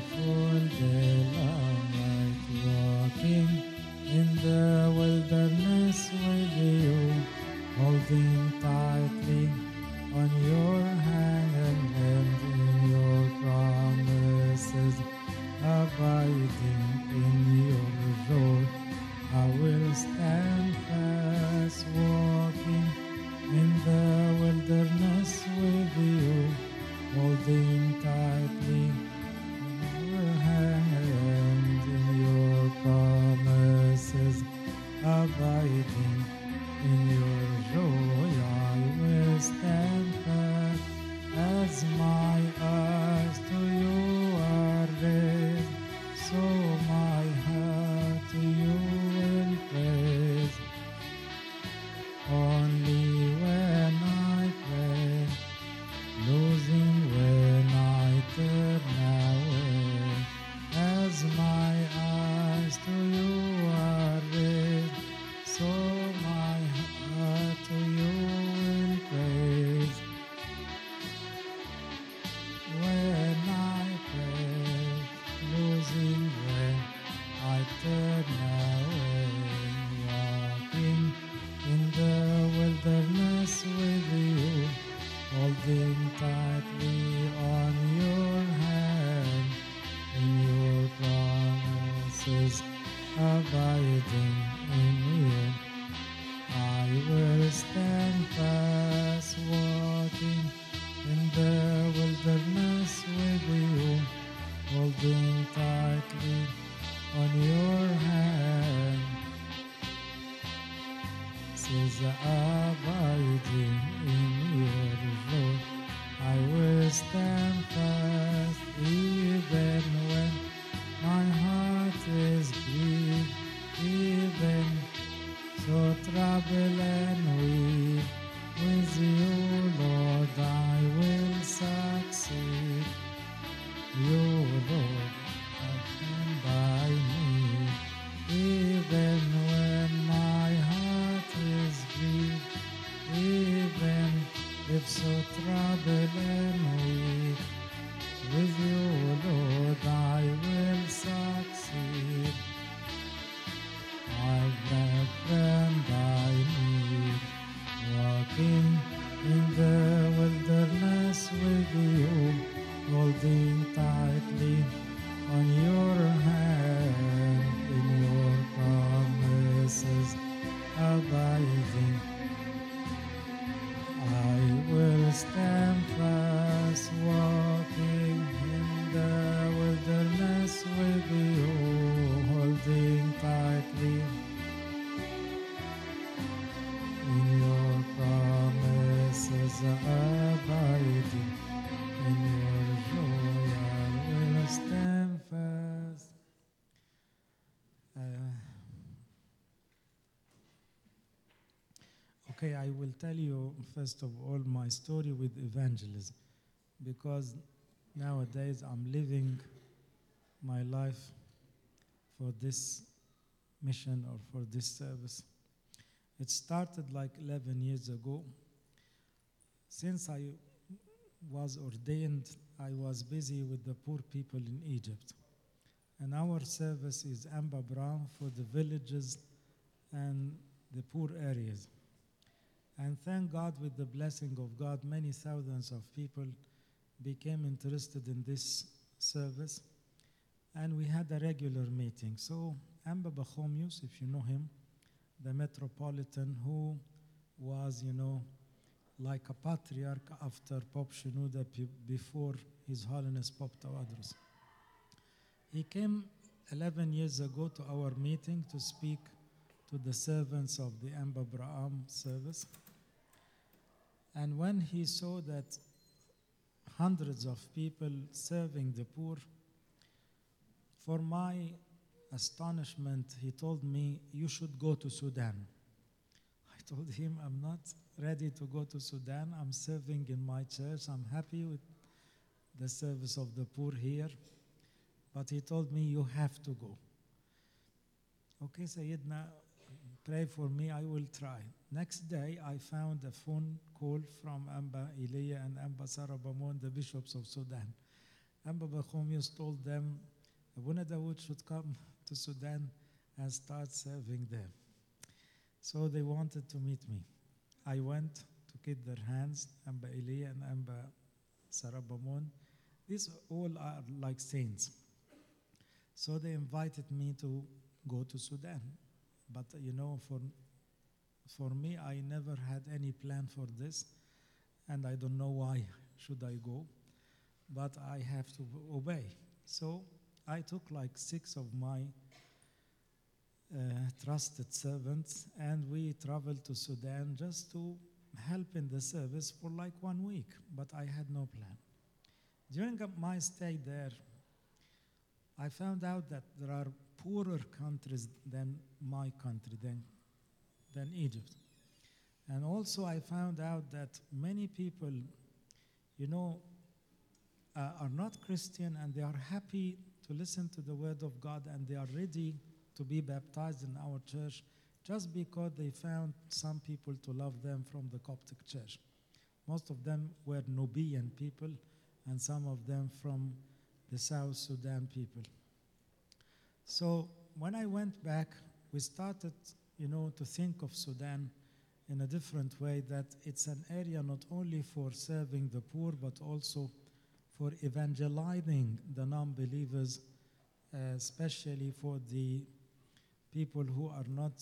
full daylight, walking in the wilderness with you, holding tightly on your hand and in your promises, abiding in your road. I will stand fast, walking in the wilderness with you, holding tightly your hand in your promises, abiding in your joy. I will stand fast as my eyes to you are raised, so my heart to you will praise. Only when I pray, losing when I turn away, as my eyes to you are raised, so my heart to you will praise. When I pray, losing when I turn away, walking in the wilderness with you, holding tightly on your hand, in your promises, abiding in you. I will stand fast, walking in the wilderness with you, holding tightly on your hand. Says abiding in your road. I will stand fast even when my heart is grieved, even so trouble and weak. With you, Lord, I will succeed. You, Lord, stand by me, even when my heart is grieved, even if so troubled and weak. With you, Lord, I will succeed. I've a friend I need, walking in the wilderness with you, holding tightly on your hand, in your promises, abiding. I will stand fast, walking in the wilderness with you, holding tightly in your promises, abiding in your joy. I will stand fast. Okay, I will tell you first of all my story with evangelism, because nowadays I'm living my life for this mission or for this service. It started like 11 years ago. Since I was ordained, I was busy with the poor people in Egypt. And our service is Amba Brown for the villages and the poor areas. And thank God, with the blessing of God, many thousands of people became interested in this service. And we had a regular meeting. So Amba Bachomius, if you know him, the Metropolitan, who was, like a patriarch after Pope Shenouda before His Holiness Pope Tawadros. He came 11 years ago to our meeting to speak to the servants of the Amba Braham service. And when he saw that hundreds of people serving the poor, for my astonishment, he told me, "You should go to Sudan." I told him, "I'm not ready to go to Sudan. I'm serving in my church. I'm happy with the service of the poor here." But he told me, "You have to go." Okay, Sayyidina, pray for me, I will try. Next day, I found a phone call from Amba Iliya and Amba Sarabamon, the bishops of Sudan. And Baba Khomius told them Abuna Dawood should come to Sudan and start serving them. So they wanted to meet me. I went to get their hands, Amba Eli and Amba Sarabamon. These all are like saints. So they invited me to go to Sudan. But for me, I never had any plan for this, and I don't know why should I go, but I have to obey. So I took like 6 of my trusted servants, and we traveled to Sudan just to help in the service for like 1 week, but I had no plan. During my stay there, I found out that there are poorer countries than my country, than Egypt. And also I found out that many people, are not Christian, and they are happy to listen to the word of God, and they are ready to be baptized in our church just because they found some people to love them from the Coptic church. Most of them were Nubian people, and some of them from the South Sudan people. So when I went back, we started, to think of Sudan in a different way, that it's an area not only for serving the poor, but also for evangelizing the non-believers, especially for the people who are not,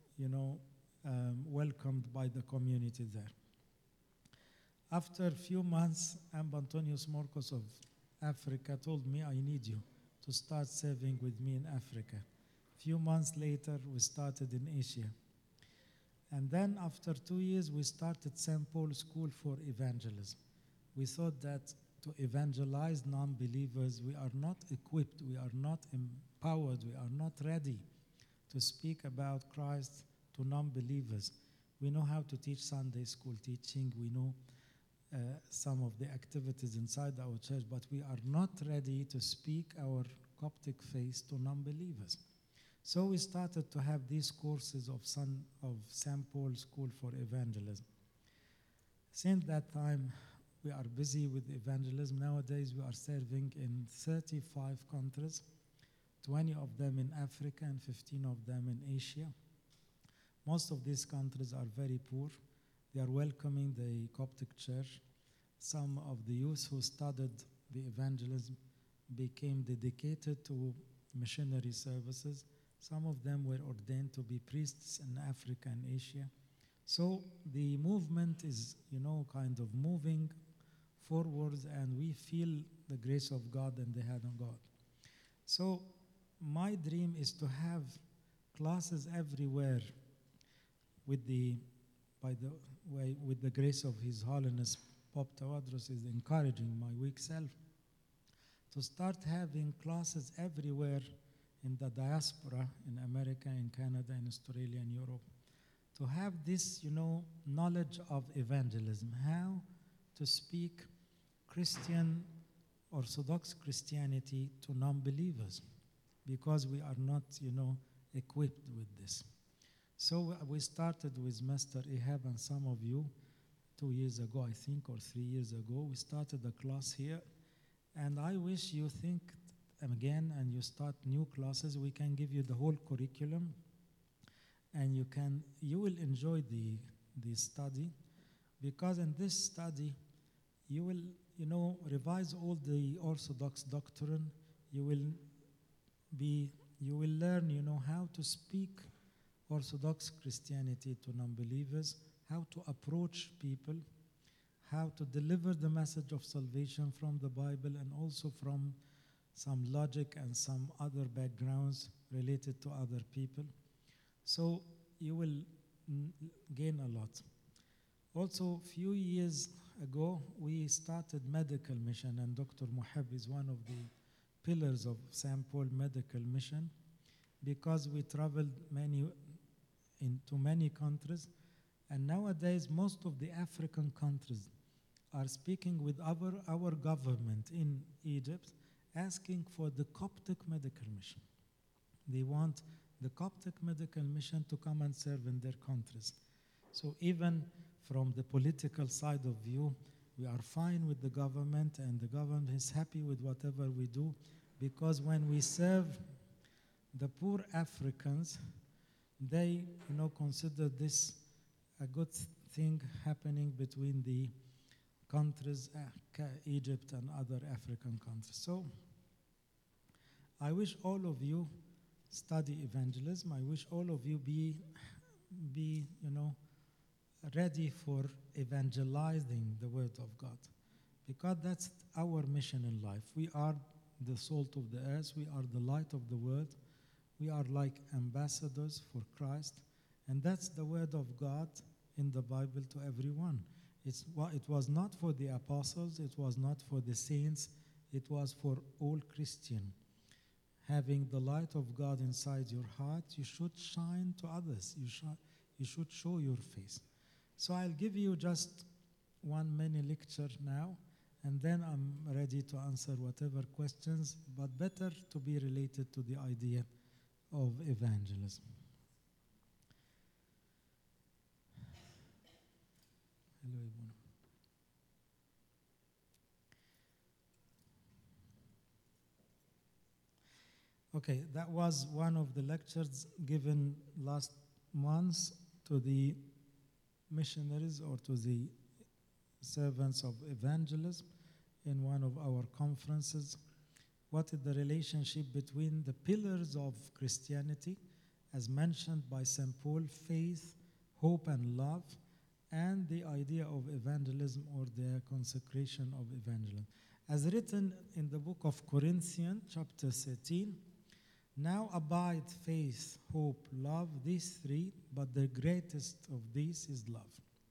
welcomed by the community there. After a few months, Amba Antonius Morcos of Africa told me, I need you to start serving with me in Africa. A few months later, we started in Asia. And then after 2 years, we started St. Paul School for Evangelism. We thought that to evangelize non-believers, we are not equipped, we are not empowered, we are not ready to speak about Christ to non-believers. We know how to teach Sunday school teaching, we know some of the activities inside our church, but we are not ready to speak our Coptic faith to non-believers. So we started to have these courses of St. Paul School for Evangelism. Since that time, we are busy with evangelism. Nowadays, we are serving in 35 countries, 20 of them in Africa and 15 of them in Asia. Most of these countries are very poor. They are welcoming the Coptic Church. Some of the youth who studied the evangelism became dedicated to missionary services. Some of them were ordained to be priests in Africa and Asia. So the movement is, kind of moving forwards, and we feel the grace of God and the hand of God. So my dream is to have classes everywhere with the grace of His Holiness, Pope Tawadros is encouraging my weak self to start having classes everywhere in the diaspora, in America, in Canada, in Australia, and Europe, to have this, knowledge of evangelism, how to speak Christian, Orthodox Christianity to non-believers, because we are not, equipped with this. So we started with Master Ehab and some of you 2 years ago, I think, or 3 years ago. We started a class here, and I wish you think again and you start new classes. We can give you the whole curriculum, and you will enjoy the study, because in this study you will revise all the Orthodox doctrine. You will learn how to speak Orthodox Christianity to non-believers, how to approach people, how to deliver the message of salvation from the Bible, and also from some logic and some other backgrounds related to other people. So you will gain a lot. Also, a few years ago, we started medical mission, and Dr. Mohab is one of the pillars of St. Paul Medical Mission, because we traveled into many countries, and nowadays most of the African countries are speaking with our government in Egypt, asking for the Coptic Medical Mission. They want the Coptic Medical Mission to come and serve in their countries. So even from the political side of view, We are fine with the government, and the government is happy with whatever we do, because when we serve the poor Africans, they, consider this a good thing happening between the countries, Egypt and other African countries. So I wish all of you study evangelism. I wish all of you be ready for evangelizing the word of God, because that's our mission in life. We are the salt of the earth. We are the light of the world. We are like ambassadors for Christ, and that's the word of God in the Bible to everyone. It was not for the apostles, it was not for the saints, it was for all Christians. Having the light of God inside your heart, you should shine to others. You should show your face. So I'll give you just one mini lecture now, and then I'm ready to answer whatever questions, but better to be related to the idea of evangelism. Hello, everyone. Okay, that was one of the lectures given last month to the missionaries or to the servants of evangelism in one of our conferences. What is the relationship between the pillars of Christianity, as mentioned by St. Paul, faith, hope, and love, and the idea of evangelism or the consecration of evangelism? As written in the book of Corinthians, chapter 13, now abide faith, hope, love, these three, but the greatest of these is love.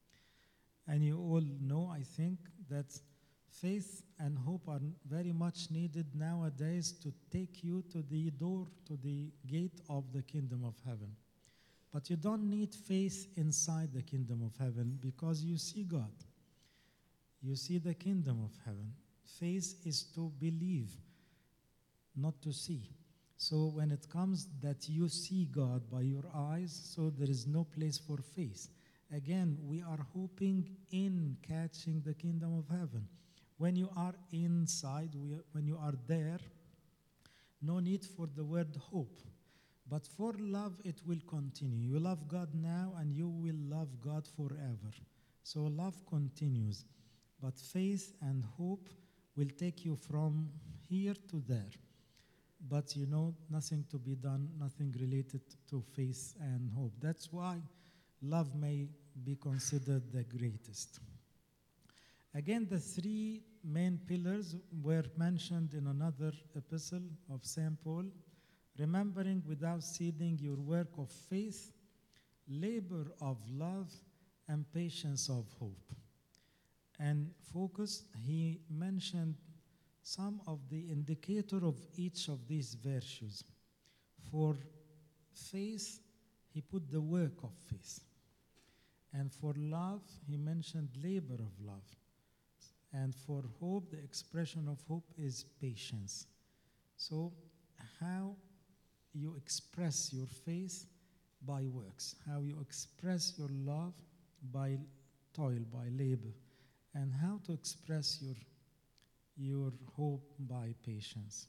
And you all know, I think, that faith and hope are very much needed nowadays to take you to the door, to the gate of the kingdom of heaven. But you don't need faith inside the kingdom of heaven, because you see God. You see the kingdom of heaven. Faith is to believe, not to see. So when it comes that you see God by your eyes, so there is no place for faith. Again, we are hoping in catching the kingdom of heaven. When you are inside, when you are there, no need for the word hope. But for love, it will continue. You love God now, and you will love God forever. So love continues. But faith and hope will take you from here to there. But nothing to be done, nothing related to faith and hope. That's why love may be considered the greatest. Again, the three main pillars were mentioned in another epistle of St. Paul: remembering without ceasing your work of faith, labor of love, and patience of hope. And focus, he mentioned some of the indicator of each of these virtues. For faith, he put the work of faith. And for love, he mentioned labor of love. And for hope, the expression of hope is patience. So how you express your faith by works, how you express your love by toil, by labor, and how to express your hope by patience.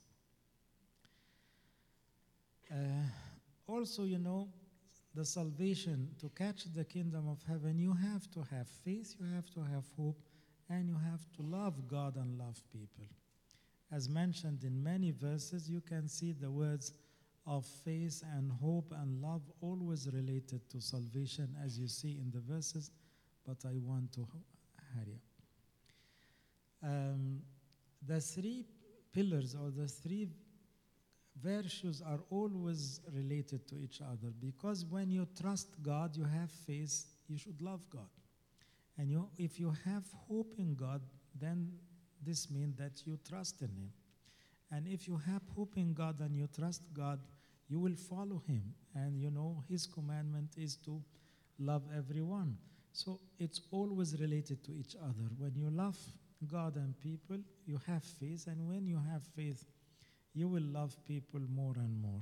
Also, the salvation, to catch the kingdom of heaven, you have to have faith, you have to have hope, and you have to love God and love people. As mentioned in many verses, you can see the words of faith and hope and love always related to salvation, as you see in the verses, but I want to hurry up. The three pillars or the three virtues are always related to each other, because when you trust God, you have faith, you should love God. And if you have hope in God, then this means that you trust in Him. And if you have hope in God and you trust God, you will follow Him. And His commandment is to love everyone. So it's always related to each other. When you love God and people, you have faith. And when you have faith, you will love people more and more.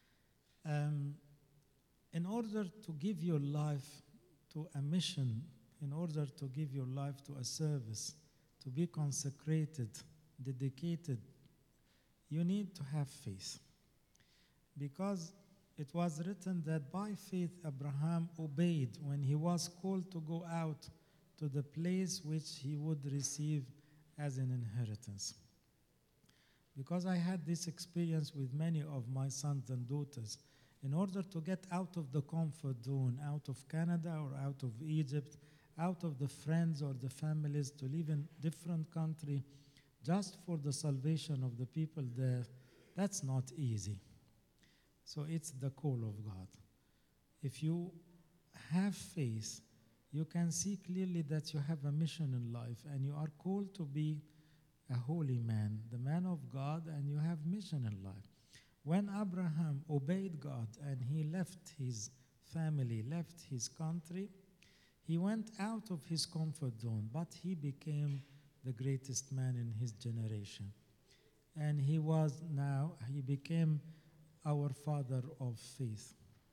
In order to give your life to a mission, in order to give your life to a service, to be consecrated, dedicated, you need to have faith. Because it was written that by faith Abraham obeyed when he was called to go out to the place which he would receive as an inheritance. Because I had this experience with many of my sons and daughters. In order to get out of the comfort zone, out of Canada or out of Egypt, out of the friends or the families, to live in different country just for the salvation of the people there, that's not easy. So it's the call of God. If you have faith, you can see clearly that you have a mission in life and you are called to be a holy man, the man of God, and you have mission in life. When Abraham obeyed God and he left his family, left his country, he went out of his comfort zone, but he became the greatest man in his generation. And he became our father of faith.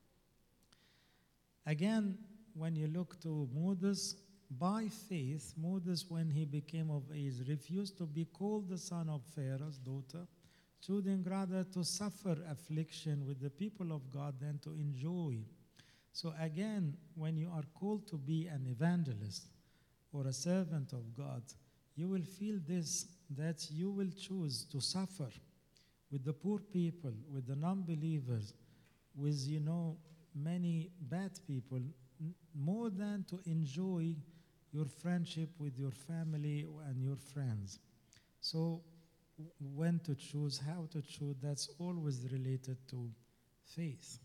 Again, when you look to Moses, by faith, Moses, when he became of age, refused to be called the son of Pharaoh's daughter, choosing rather to suffer affliction with the people of God than to enjoy. So again, when you are called to be an evangelist or a servant of God, you will feel this, that you will choose to suffer with the poor people, with the non-believers, with, many bad people, more than to enjoy your friendship with your family and your friends. So when to choose, how to choose, that's always related to faith.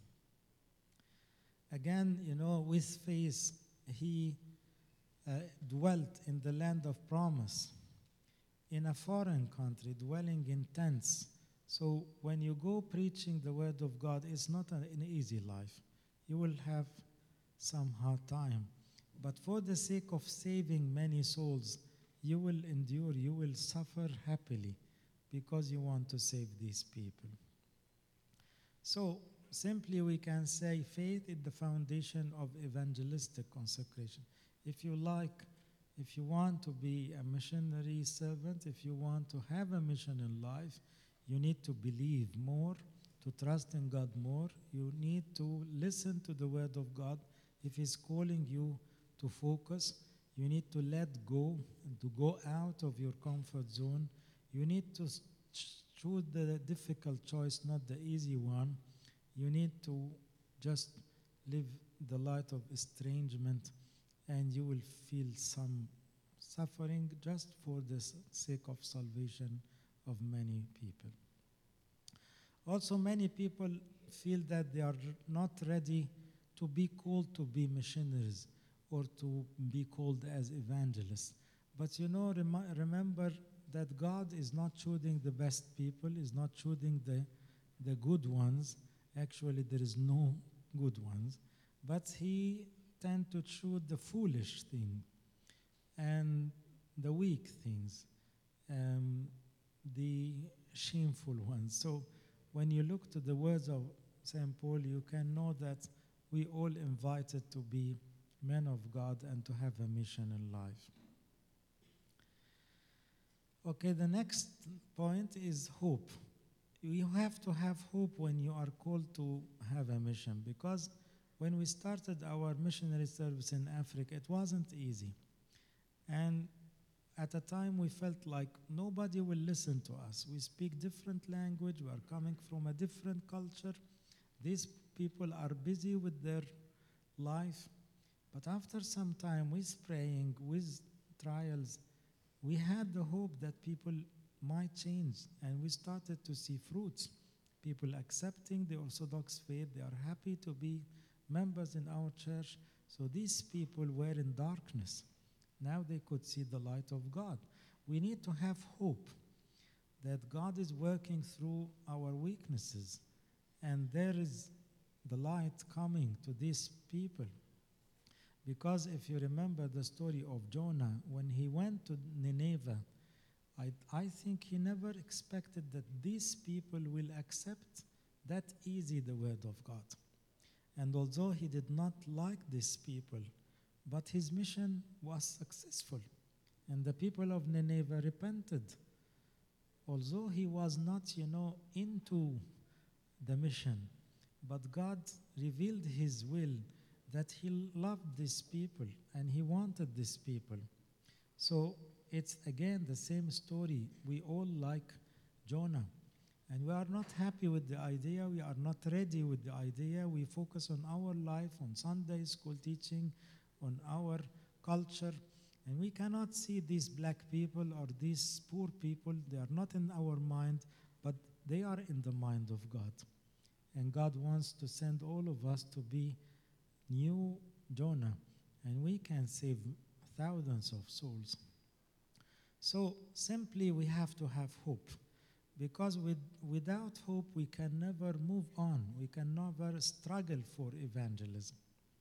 Again, with faith, he dwelt in the land of promise, in a foreign country, dwelling in tents. So when you go preaching the word of God, it's not an easy life. You will have some hard time. But for the sake of saving many souls, you will endure, you will suffer happily because you want to save these people. So simply we can say faith is the foundation of evangelistic consecration. If you want to be a missionary servant, if you want to have a mission in life, you need to believe more, to trust in God more. You need to listen to the word of God. If He's calling you to focus, you need to let go and to go out of your comfort zone. You need to choose the difficult choice, not the easy one. You need to just live the light of estrangement, and you will feel some suffering just for the sake of salvation of many people. Also, many people feel that they are not ready to be called to be missionaries or to be called as evangelists. But remember that God is not choosing the best people, is not choosing the good ones. Actually, there is no good ones. But He tends to choose the foolish thing and the weak things, the shameful ones. So when you look to the words of St. Paul, you can know that we all invited to be men of God and to have a mission in life. Okay, the next point is hope. You have to have hope when you are called to have a mission, because when we started our missionary service in Africa, it wasn't easy. And at a time we felt like nobody will listen to us. We speak different language, we are coming from a different culture. These people are busy with their life. But after some time, with praying, with trials, we had the hope that people might change, and we started to see fruits. People accepting the Orthodox faith, they are happy to be members in our church. So these people were in darkness. Now they could see the light of God. We need to have hope that God is working through our weaknesses, and there is the light coming to these people. Because if you remember the story of Jonah, when he went to Nineveh, I think he never expected that these people will accept that easy the word of God. And although he did not like these people, But his mission was successful, and the people of Nineveh repented. Although he was not, into the mission, but God revealed his will that he loved these people and he wanted these people. So it's again the same story. We all like Jonah. And we are not happy with the idea. We are not ready with the idea. We focus on our life, on Sunday school teaching, on our culture. And we cannot see these black people or these poor people. They are not in our mind, but they are in the mind of God. And God wants to send all of us to be new Jonah. And we can save thousands of souls. So simply we have to have hope. Because without hope, we can never move on. We can never struggle for evangelism.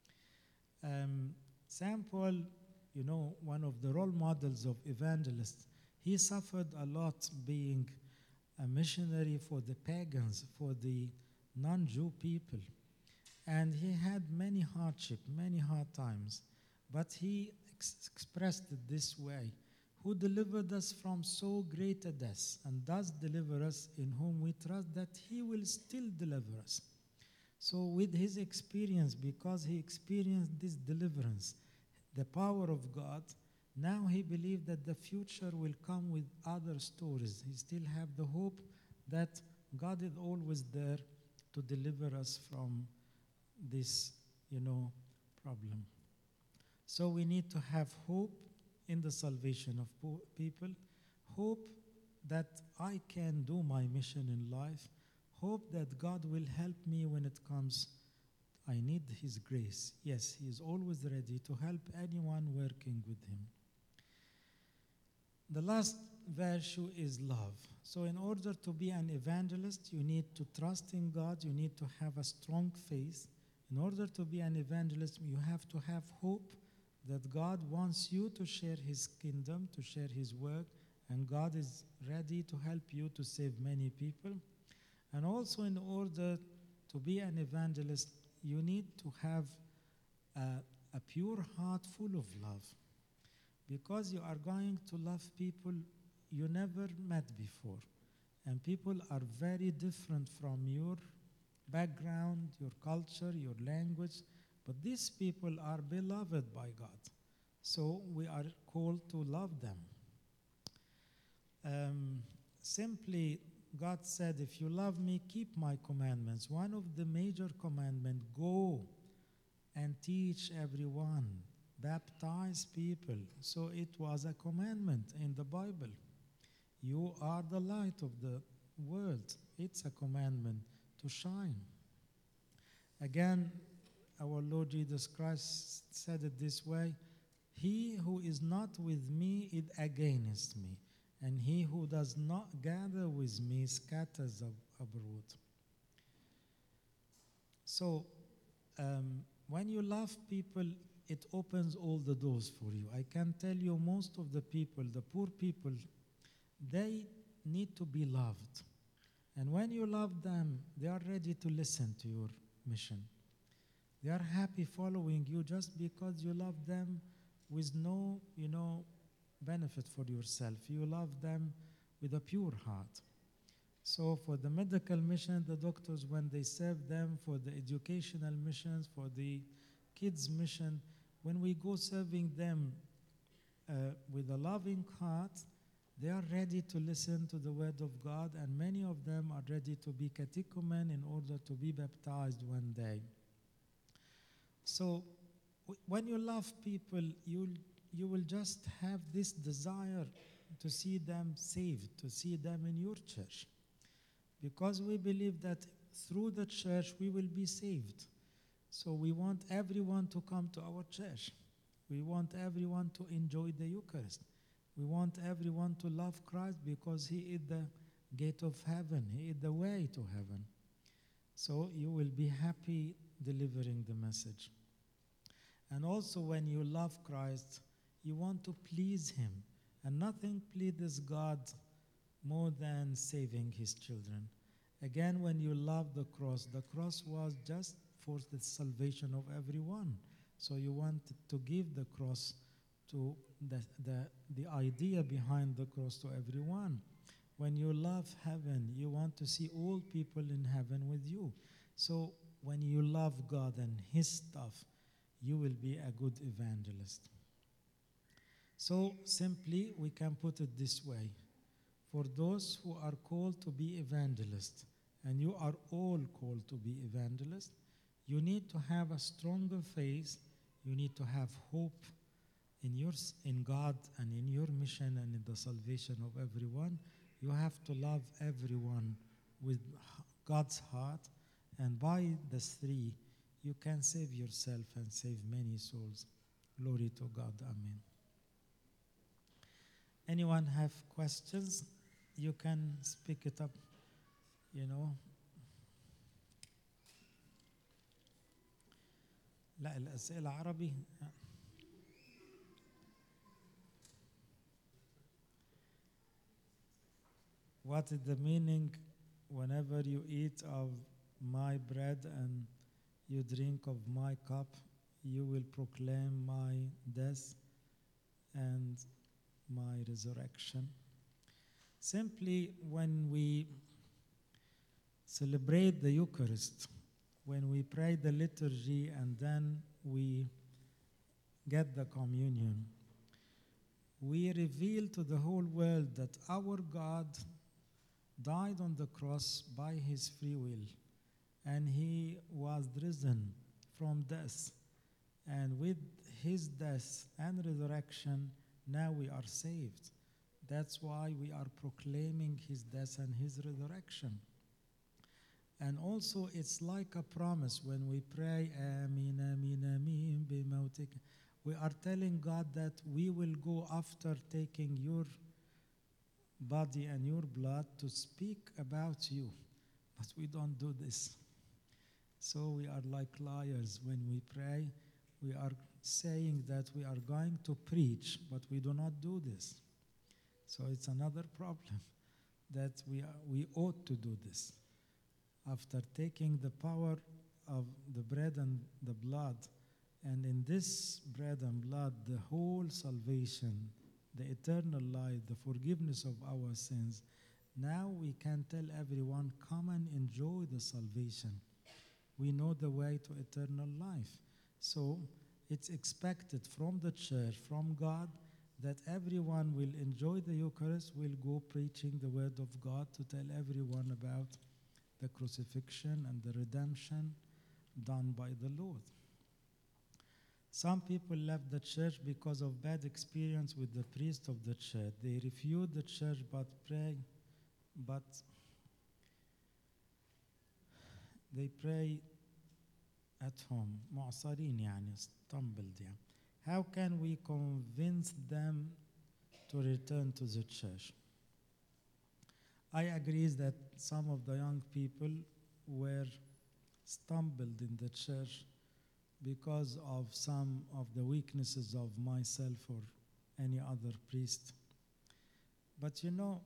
St. Paul, one of the role models of evangelists, he suffered a lot being a missionary for the pagans, for the non-Jew people. And he had many hardship, many hard times. But he expressed it this way: who delivered us from so great a death, and does deliver us, in whom we trust that he will still deliver us. So with his experience, because he experienced this deliverance, the power of God, now he believed that the future will come with other stories. He still have the hope that God is always there to deliver us from this, problem. So we need to have hope in the salvation of people, hope that I can do my mission in life, hope that God will help me when it comes. I need his grace. Yes, he is always ready to help anyone working with him. The last virtue is love. So in order to be an evangelist, you need to trust in God, you need to have a strong faith. In order to be an evangelist, you have to have hope that God wants you to share his kingdom, to share his work, and God is ready to help you to save many people. And also, in order to be an evangelist, you need to have a pure heart full of love, because you are going to love people you never met before, and people are very different from your background, your culture, your language, but these people are beloved by God. So we are called to love them. Simply, God said, if you love me, keep my commandments. One of the major commandments, go and teach everyone, baptize people. So it was a commandment in the Bible. You are the light of the world. It's a commandment to shine. Again, our Lord Jesus Christ said it this way: he who is not with me is against me, and he who does not gather with me scatters abroad. So, when you love people, it opens all the doors for you. I can tell you, most of the people, the poor people, they need to be loved. And when you love them, they are ready to listen to your mission. They are happy following you just because you love them with no, benefit for yourself. You love them with a pure heart. So for the medical mission, the doctors, when they serve them, for the educational missions, for the kids' mission, when we go serving them with a loving heart, they are ready to listen to the word of God, and many of them are ready to be catechumen in order to be baptized one day. So when you love people, you will just have this desire to see them saved, to see them in your church. Because we believe that through the church we will be saved. So we want everyone to come to our church. We want everyone to enjoy the Eucharist. We want everyone to love Christ because he is the gate of heaven. He is the way to heaven. So you will be happy delivering the message. And also when you love Christ, you want to please him. And nothing pleases God more than saving his children. Again, when you love the cross was just for the salvation of everyone. So you want to give the cross to the idea behind the cross to everyone. When you love heaven, you want to see all people in heaven with you. So when you love God and His stuff, you will be a good evangelist. So simply, we can put it this way. For those who are called to be evangelists, and you are all called to be evangelists, you need to have a stronger faith. You need to have hope in God and in your mission and in the salvation of everyone. You have to love everyone with God's heart, and by the three, you can save yourself and save many souls. Glory to God. Amen. Anyone have questions? You can speak it up, لا الأسئلة عربي. What is the meaning whenever you eat of my bread and you drink of my cup, you will proclaim my death and my resurrection? Simply, when we celebrate the Eucharist, when we pray the liturgy and then we get the communion, we reveal to the whole world that our God died on the cross by His free will, and He was risen from death. And with His death and resurrection, now we are saved. That's why we are proclaiming His death and His resurrection. And also, it's like a promise when we pray, Amin, Amin, Amin, b'mautik. We are telling God that we will go after taking your body and your blood to speak about you. But we don't do this. So we are like liars when we pray. We are saying that we are going to preach, but we do not do this. So it's another problem that we ought to do this. After taking the power of the bread and the blood, and in this bread and blood, the whole salvation, the eternal life, the forgiveness of our sins, now we can tell everyone, come and enjoy the salvation. We know the way to eternal life. So it's expected from the church, from God, that everyone will enjoy the Eucharist, will go preaching the word of God to tell everyone about the crucifixion and the redemption done by the Lord. Some people left the church because of bad experience with the priest of the church. They refused the church but they pray at home. معصرين يعني stumbled يعني. How can we convince them to return to the church? I agree that some of the young people were stumbled in the church because of some of the weaknesses of myself or any other priest. But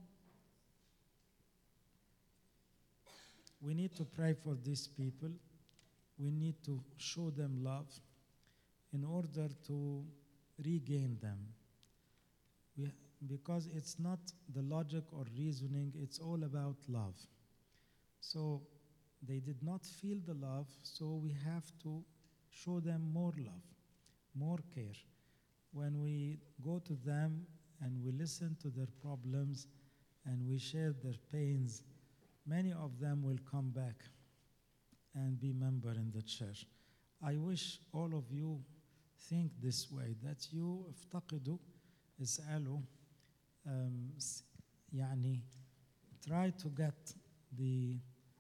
we need to pray for these people. We need to show them love in order to regain them. Because it's not the logic or reasoning, it's all about love. So they did not feel the love, so we have to show them more love, more care. When we go to them and we listen to their problems and we share their pains, many of them will come back and be member in the church. I wish all of you think this way, that you افتقدوا, اسألوا, يعني try to get the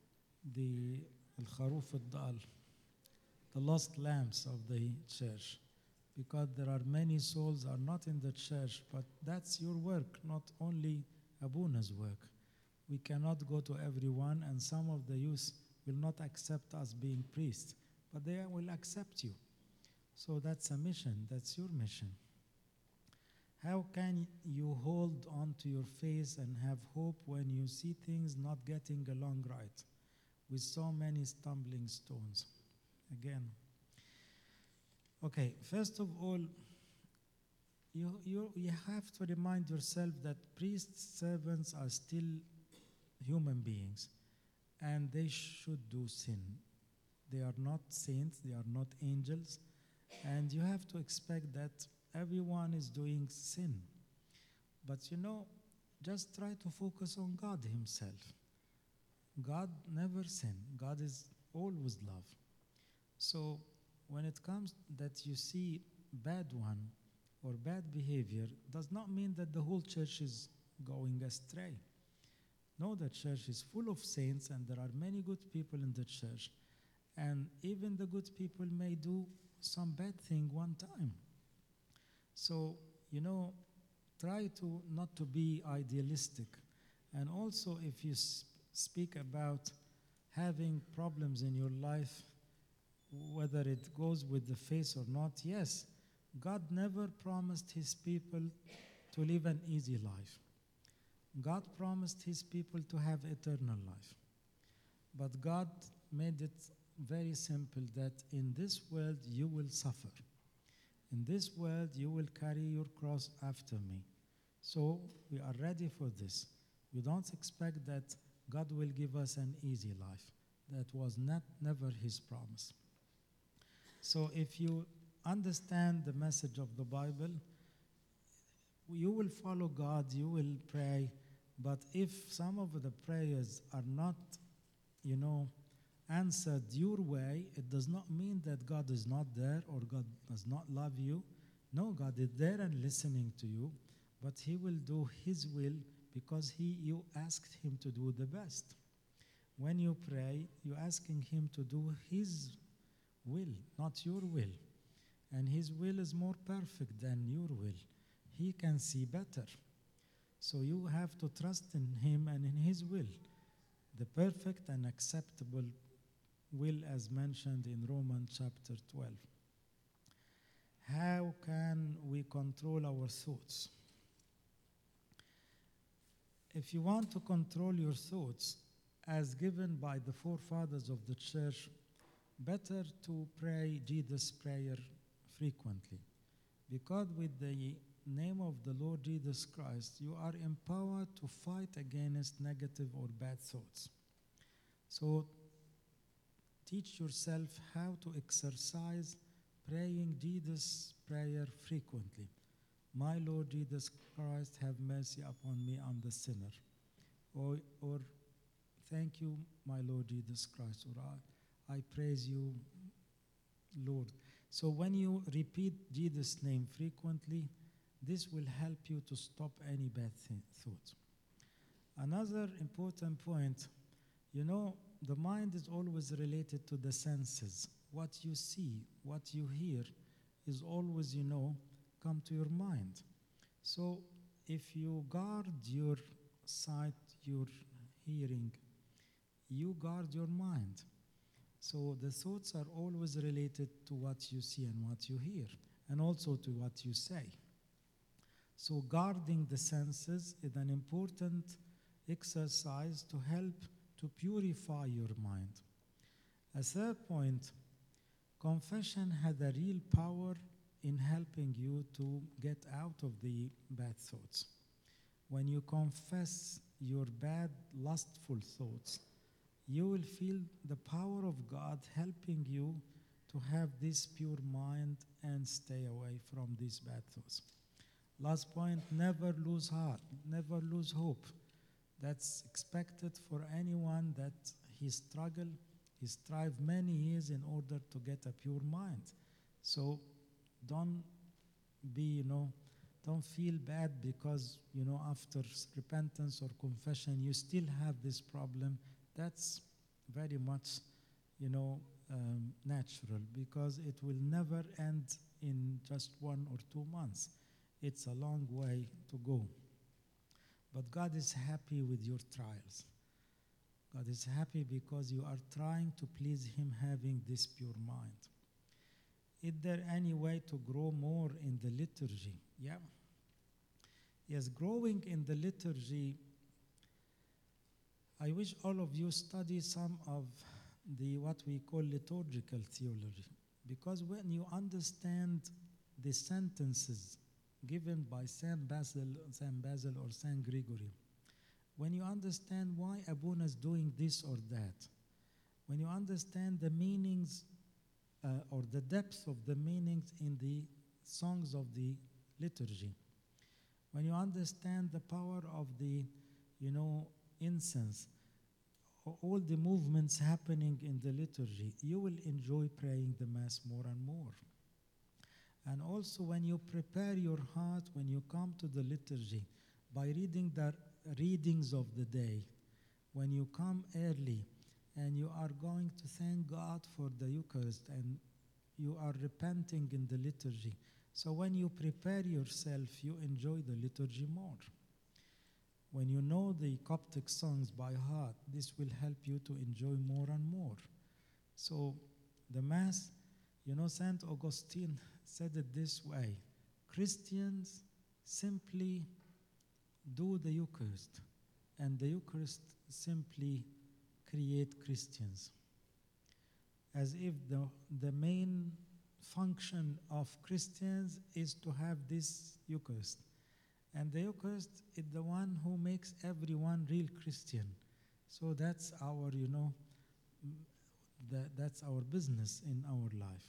الخروف الضال, the lost lambs of the church, because there are many souls are not in the church, but that's your work, not only Abuna's work. We cannot go to everyone, and some of the youth will not accept us being priests, but they will accept you. So that's a mission, that's your mission. How can you hold on to your faith and have hope when you see things not getting along right, with so many stumbling stones? Again, Okay, first of all, you have to remind yourself that priests, servants are still human beings and they should do sin. They are not saints, they are not angels, and you have to expect that everyone is doing sin. But just try to focus on God Himself. God never sinned, God is always love. So when it comes that you see bad one or bad behavior, does not mean that the whole church is going astray. No, the church is full of saints and there are many good people in the church. And even the good people may do some bad thing one time. So, try to not to be idealistic. And also, if you speak about having problems in your life, whether it goes with the faith or not, yes, God never promised His people to live an easy life. God promised His people to have eternal life. But God made it very simple that in this world you will suffer. In this world you will carry your cross after me. So we are ready for this. We don't expect that God will give us an easy life. That was never His promise. So if you understand the message of the Bible, you will follow God, you will pray, but if some of the prayers are not, answered your way, it does not mean that God is not there or God does not love you. No, God is there and listening to you, but He will do His will because you asked Him to do the best. When you pray, you're asking Him to do His will, not your will. And His will is more perfect than your will. He can see better. So you have to trust in Him and in His will, the perfect and acceptable will as mentioned in Romans chapter 12. How can we control our thoughts? If you want to control your thoughts, as given by the forefathers of the church, better to pray Jesus' prayer frequently. Because with the name of the Lord Jesus Christ, you are empowered to fight against negative or bad thoughts. So teach yourself how to exercise praying Jesus' prayer frequently. My Lord Jesus Christ, have mercy upon me, I'm the sinner. Or thank you, my Lord Jesus Christ. Or I praise you, Lord. So when you repeat Jesus' name frequently, this will help you to stop any bad thoughts. Another important point, the mind is always related to the senses. What you see, what you hear is always, come to your mind. So if you guard your sight, your hearing, you guard your mind. So the thoughts are always related to what you see and what you hear, and also to what you say. So guarding the senses is an important exercise to help to purify your mind. A third point, confession has a real power in helping you to get out of the bad thoughts. When you confess your bad, lustful thoughts, you will feel the power of God helping you to have this pure mind and stay away from these bad thoughts. Last point, never lose heart, never lose hope. That's expected for anyone that he strive many years in order to get a pure mind. So don't feel bad because, after repentance or confession, you still have this problem. That's very much, natural, because it will never end in just 1 or 2 months. It's a long way to go. But God is happy with your trials. God is happy because you are trying to please Him having this pure mind. Is there any way to grow more in the liturgy? Yeah. Yes, growing in the liturgy, I wish all of you study some of the what we call liturgical theology, Because when you understand the sentences given by Saint Basil or Saint Gregory, when you understand why Abuna is doing this or that, when you understand the meanings or the depth of the meanings in the songs of the liturgy, when you understand the power of the, incense, all the movements happening in the liturgy, you will enjoy praying the Mass more and more. And also when you prepare your heart, when you come to the liturgy, by reading the readings of the day, when you come early and you are going to thank God for the Eucharist and you are repenting in the liturgy. So when you prepare yourself, you enjoy the liturgy more. When you know the Coptic songs by heart, this will help you to enjoy more and more. So the Mass, St. Augustine said it this way: Christians simply do the Eucharist, and the Eucharist simply create Christians. As if the main function of Christians is to have this Eucharist. And the Eucharist is the one who makes everyone real Christian. So that's our, that's our business in our life.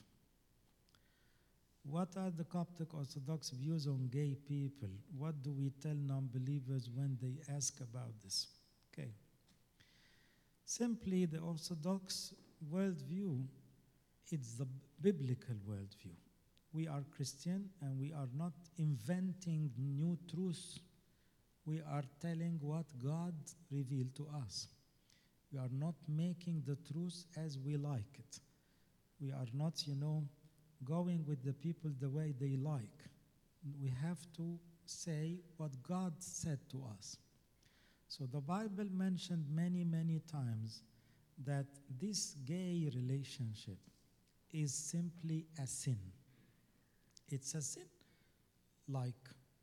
What are the Coptic Orthodox views on gay people? What do we tell non-believers when they ask about this? Okay. Simply, the Orthodox worldview, it's the biblical worldview. We are Christian and we are not inventing new truths. We are telling what God revealed to us. We are not making the truth as we like it. We are not, going with the people the way they like. We have to say what God said to us. So the Bible mentioned many, many times that this gay relationship is simply a sin. It's a sin, like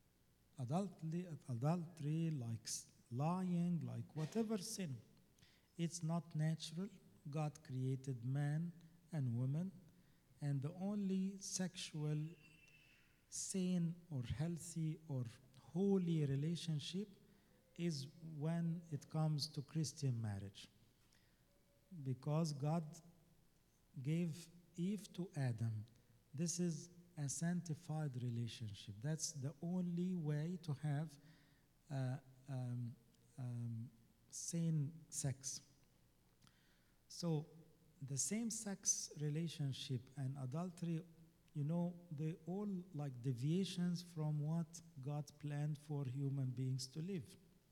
adultery, like lying, like whatever sin. It's not natural. God created man and woman, and the only sexual sane or healthy or holy relationship is when it comes to Christian marriage. Because God gave Eve to Adam. This is a sanctified relationship. That's the only way to have same sex. So the same-sex relationship and adultery, they all like deviations from what God planned for human beings to live.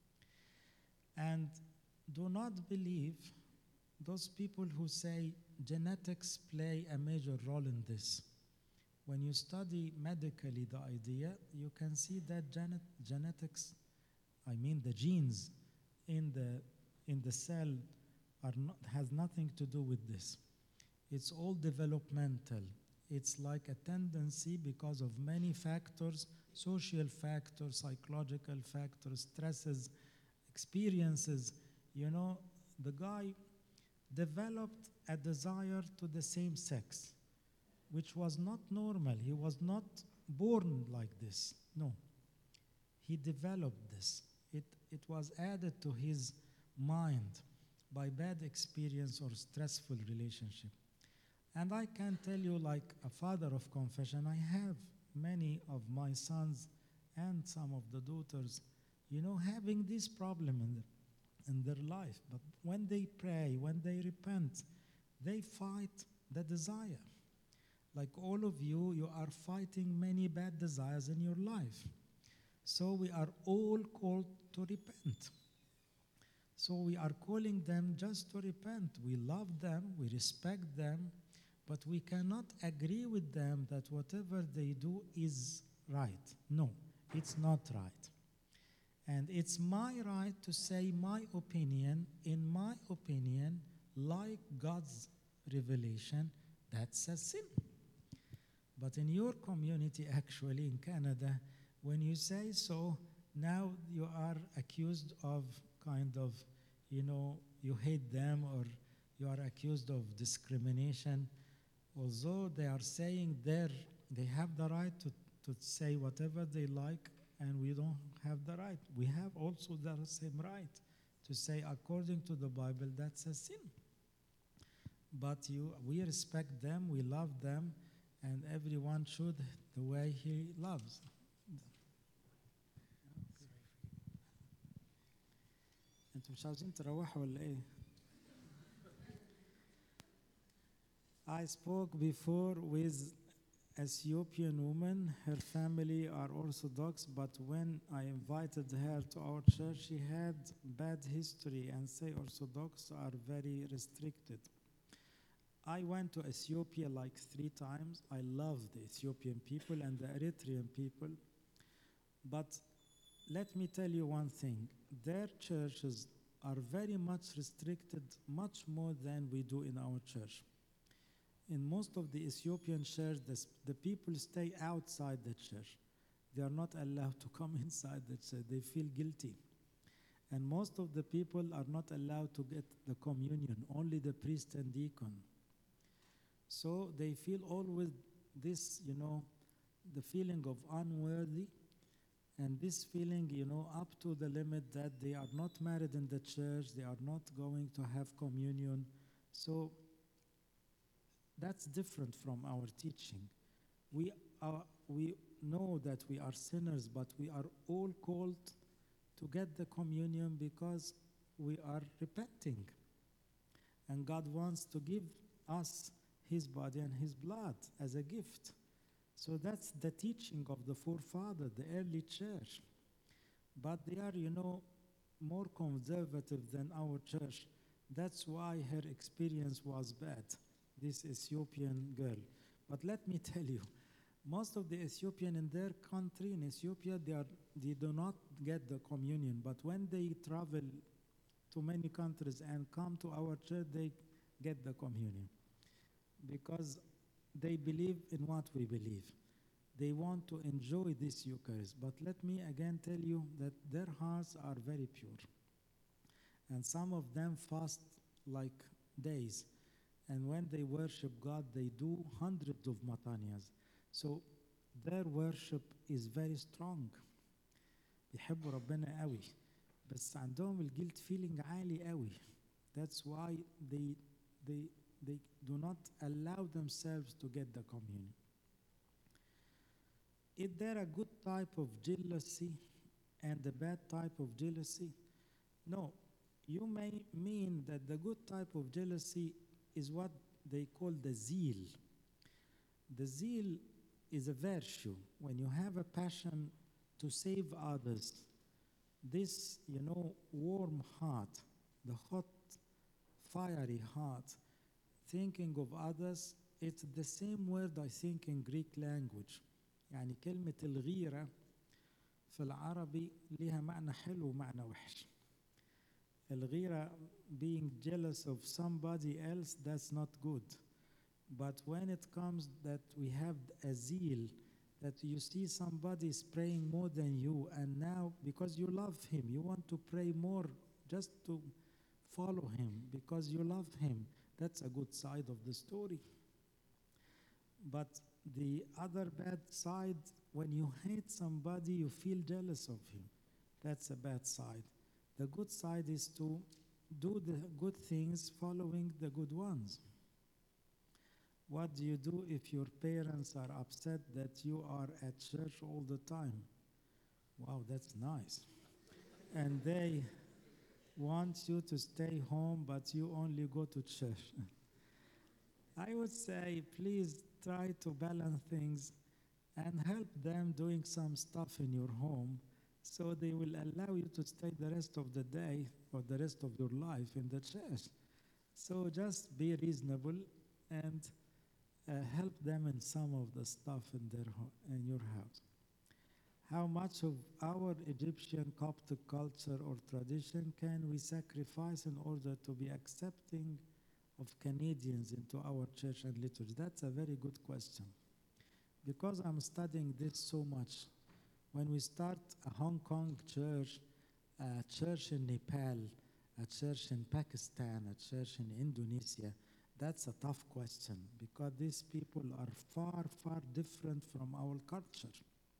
And do not believe those people who say genetics play a major role in this. When you study medically the idea, you can see that genetics, the genes in the cell has nothing to do with this. It's all developmental. It's like a tendency because of many factors, social factors, psychological factors, stresses, experiences. The guy developed a desire to the same sex, which was not normal. He was not born like this. No. He developed this. It was added to his mind by bad experience or stressful relationship. And I can tell you, like a father of confession, I have many of my sons and some of the daughters, having this problem in their life. But when they pray, when they repent, they fight the desire. Like all of you, you are fighting many bad desires in your life. So we are all called to repent. So we are calling them just to repent. We love them, we respect them, but we cannot agree with them that whatever they do is right. No, it's not right. And it's my right to say my opinion. In my opinion, like God's revelation, that's a sin. But in your community, actually, in Canada, when you say so, now you are accused of kind of, you hate them, or you are accused of discrimination, although they are saying they have the right to say whatever they like, and we don't have the right. We have also the same right to say, according to the Bible, that's a sin. But we respect them, we love them, and everyone should the way he loves. انتوا مش عاوزين تروحوا ولا ايه؟ I spoke before with Ethiopian woman. Her family are Orthodox, but when I invited her to our church, she had bad history and say Orthodox are very restricted. I went to Ethiopia like 3 times. I love the Ethiopian people and the Eritrean people. But let me tell you one thing. Their churches are very much restricted, much more than we do in our church. In most of the Ethiopian church, the people stay outside the church. They are not allowed to come inside the church. They feel guilty. And most of the people are not allowed to get the communion, only the priest and deacon. So they feel always this, the feeling of unworthy, and this feeling, up to the limit that they are not married in the church, they are not going to have communion. So that's different from our teaching. We know that we are sinners, but we are all called to get the communion because we are repenting. And God wants to give us His body and His blood as a gift. So that's the teaching of the forefathers, the early church. But they are, more conservative than our church. That's why her experience was bad, this Ethiopian girl. But let me tell you, most of the Ethiopian in their country, in Ethiopia, they do not get the communion. But when they travel to many countries and come to our church, they get the communion. Because they believe in what we believe. They want to enjoy this Eucharist. But let me again tell you that their hearts are very pure. And some of them fast like days. And when they worship God, they do hundreds of matanias. So their worship is very strong. يحبوا ربنا قوي. بس عندهم الجلد feeling عالي قوي. That's why they do not allow themselves to get the communion. Is there a good type of jealousy and a bad type of jealousy? No. You may mean that the good type of jealousy is what they call the zeal. The zeal is a virtue. When you have a passion to save others, this, warm heart, the hot, fiery heart, thinking of others, it's the same word I think in Greek language. يعني كلمة الغيرة في العربي لها معنى حلو ومعنى وحش. الغيرة, being jealous of somebody else, that's not good. But when it comes that we have a zeal, that you see somebody is praying more than you, and now because you love him, you want to pray more just to follow him because you love him. That's a good side of the story. But the other bad side, when you hate somebody, you feel jealous of him. That's a bad side. The good side is to do the good things following the good ones. What do you do if your parents are upset that you are at church all the time? Wow, that's nice. And they want you to stay home, but you only go to church. I would say, please try to balance things and help them doing some stuff in your home so they will allow you to stay the rest of the day or the rest of your life in the church. So just be reasonable and help them in some of the stuff in your house. How much of our Egyptian Coptic culture or tradition can we sacrifice in order to be accepting of Canadians into our church and liturgy? That's a very good question. Because I'm studying this so much, when we start a Hong Kong church, a church in Nepal, a church in Pakistan, a church in Indonesia, That's a tough question because these people are far, far different from our culture.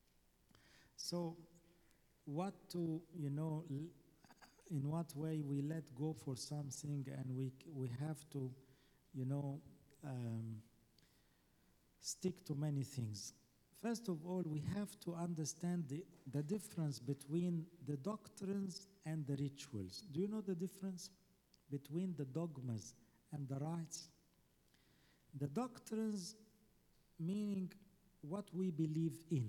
So, what to, in what way we let go for something and we have to, you know, um, stick to many things. First of all, we have to understand the difference between the doctrines and the rituals. Do you know the difference between the dogmas and the rites? The doctrines, meaning what we believe in.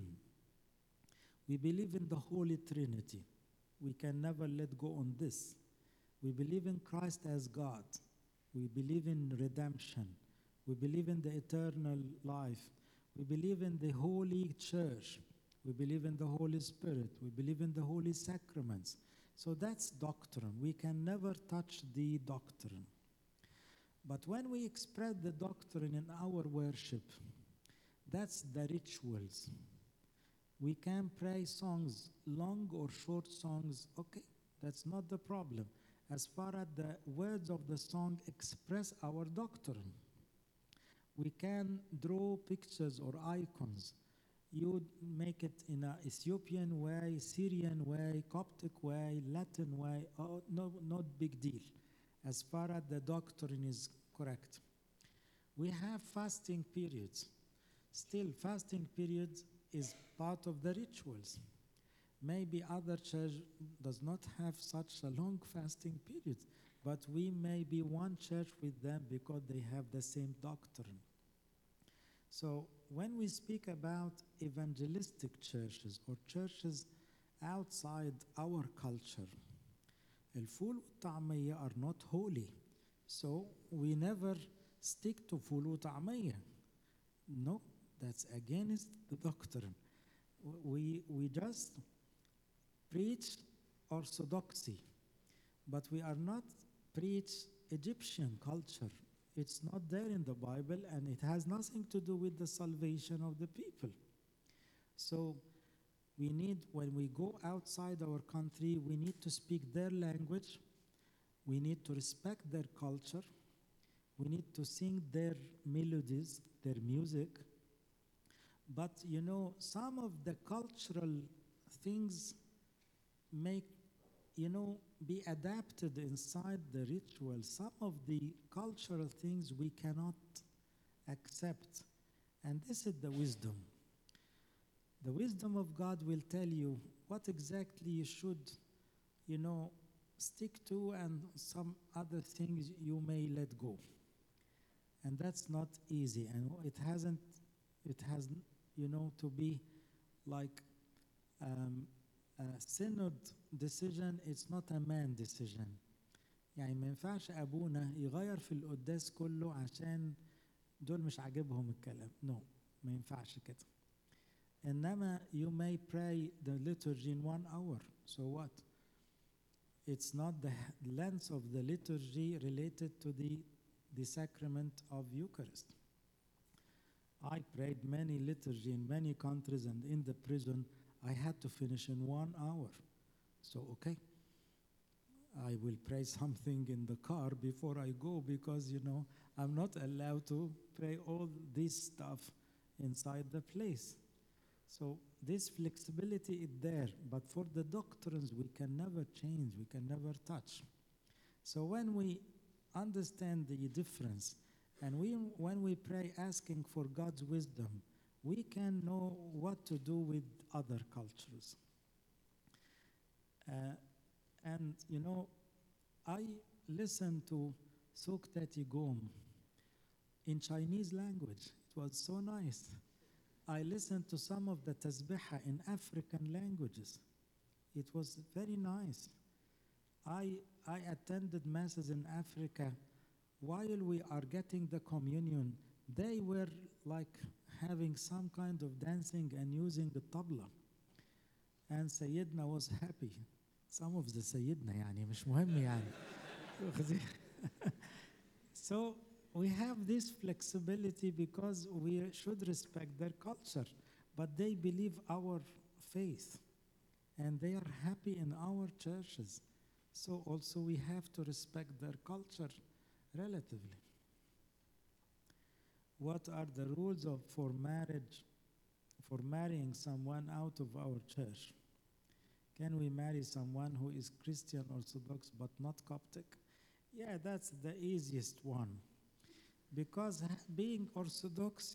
We believe in the Holy Trinity. We can never let go on this. We believe in Christ as God. We believe in redemption. We believe in the eternal life. We believe in the Holy Church. We believe in the Holy Spirit. We believe in the Holy Sacraments. So that's doctrine. We can never touch the doctrine. But when we express the doctrine in our worship, that's the rituals. We can pray songs, long or short songs, okay, that's not the problem. As far as the words of the song express our doctrine. We can draw pictures or icons. You make it in an Ethiopian way, Syrian way, Coptic way, Latin way, oh, no, not big deal, as far as the doctrine is correct. We have fasting periods. Still, fasting periods is part of the rituals. Maybe other church does not have such a long fasting period, but we may be one church with them because they have the same doctrine. So when we speak about evangelistic churches or churches outside our culture, الفول والطعمية are not holy. So we never stick to فول وطعمية. No, that's against the doctrine. We just preach orthodoxy, but we are not preach Egyptian culture. It's not there in the Bible, and it has nothing to do with the salvation of the people. So we need, when we go outside our country, we need to speak their language. We need to respect their culture. We need to sing their melodies, their music. But some of the cultural things may, be adapted inside the ritual. Some of the cultural things we cannot accept. And this is the wisdom. The wisdom of God will tell you what exactly you should, stick to, and some other things you may let go. And that's not easy. And it has, to be like a synod decision. It's not a man decision. يعني ما ينفعش أبونا يغير في القداس كله عشان دول مش عاجبهم الكلام. No, ما ينفعش كده. إنما you may pray the liturgy in 1 hour. So what? It's not the length of the liturgy related to the sacrament of Eucharist. I prayed many liturgy in many countries, and in the prison I had to finish in 1 hour. So, okay, I will pray something in the car before I go because, I'm not allowed to pray all this stuff inside the place. So this flexibility is there, but for the doctrines we can never change, we can never touch. So when we understand the difference, and when we pray asking for God's wisdom, we can know what to do with other cultures. I listened to Sukta Tigom in Chinese language. It was so nice. I listened to some of the tasbiha in African languages. It was very nice. I attended masses in Africa. While we are getting the communion, they were like having some kind of dancing and using the tabla. And Sayyidina was happy. Some of the Sayyidina, يعني مش مهم يعني. So we have this flexibility because we should respect their culture, but they believe our faith, and they are happy in our churches. So also we have to respect their culture relatively. what are the rules for marriage, for marrying someone out of our church? Can we marry someone who is Christian Orthodox but not Coptic? Yeah, that's the easiest one. Because being Orthodox,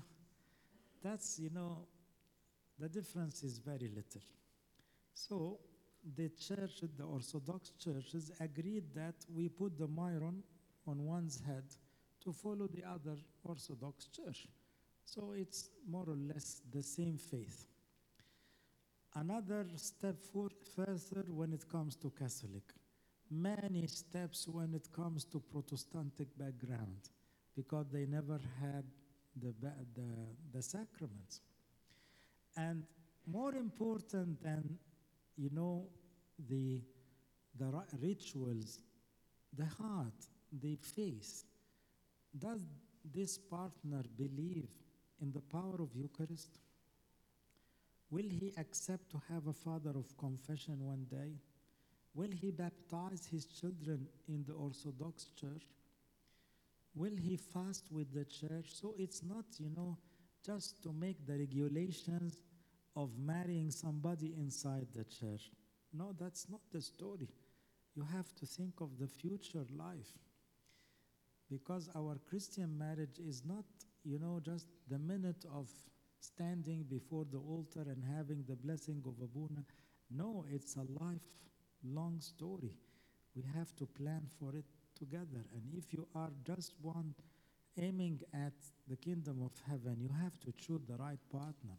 the difference is very little. So the church, the Orthodox churches agreed that we put the myron on one's head to follow the other Orthodox church. So it's more or less the same faith. Another step further when it comes to Catholic. Many steps when it comes to Protestantic background, because they never had the sacraments. And more important than, the rituals, the heart, the faith. Does this partner believe in the power of Eucharist? Will he accept to have a father of confession one day? Will he baptize his children in the Orthodox Church? Will he fast with the church? So it's not, just to make the regulations of marrying somebody inside the church. No, that's not the story. You have to think of the future life. Because our Christian marriage is not, just the minute of standing before the altar and having the blessing of Abuna. No, it's a lifelong story. We have to plan for it together. And if you are just one aiming at the kingdom of heaven, you have to choose the right partner.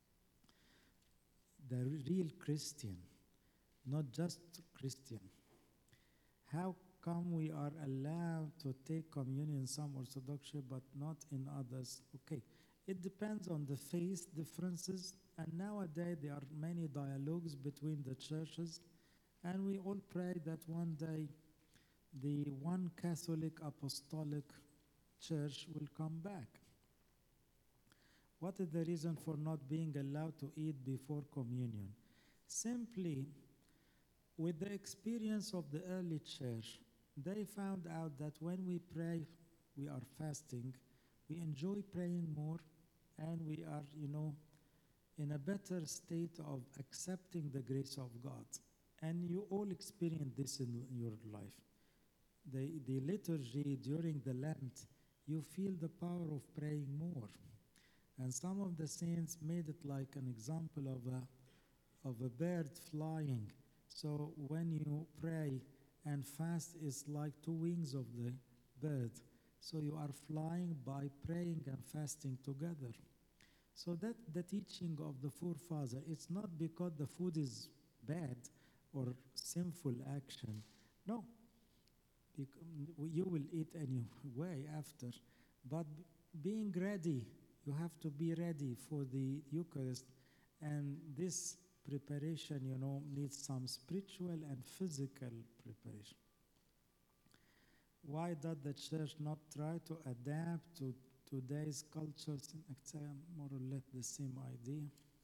The real Christian, not just Christian. How come we are allowed to take communion in some Orthodox but not in others? Okay, it depends on the faith differences, and nowadays there are many dialogues between the churches, and we all pray that one day the one Catholic Apostolic Church will come back. What is the reason for not being allowed to eat before communion? Simply, with the experience of the early church, they found out that when we pray, we are fasting, we enjoy praying more, and we are, in a better state of accepting the grace of God. And you all experience this in your life. The liturgy during the Lent, you feel the power of praying more. And some of the saints made it like an example of a bird flying. So when you pray and fast, it's like two wings of the bird. So you are flying by praying and fasting together. So that the teaching of the forefathers, it's not because the food is bad or sinful action. No, you will eat anyway after. But being ready, you have to be ready for the Eucharist. And this preparation, needs some spiritual and physical preparation. Why does the church not try to adapt to today's cultures? It's more or less the same idea.